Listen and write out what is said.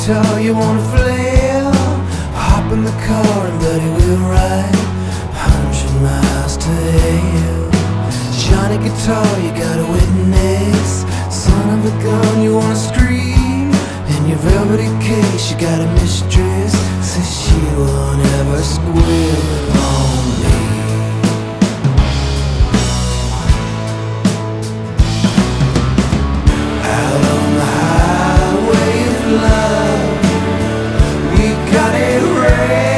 guitar, you wanna flail. Hop in the car and buddy, we'll ride 100 miles to hell. Johnny Guitar, you got a witness. Son of a gun, you wanna scream. In your velvety case, you got a mistress. Says she will never squeal on me. Out on the highway of love, we got it right.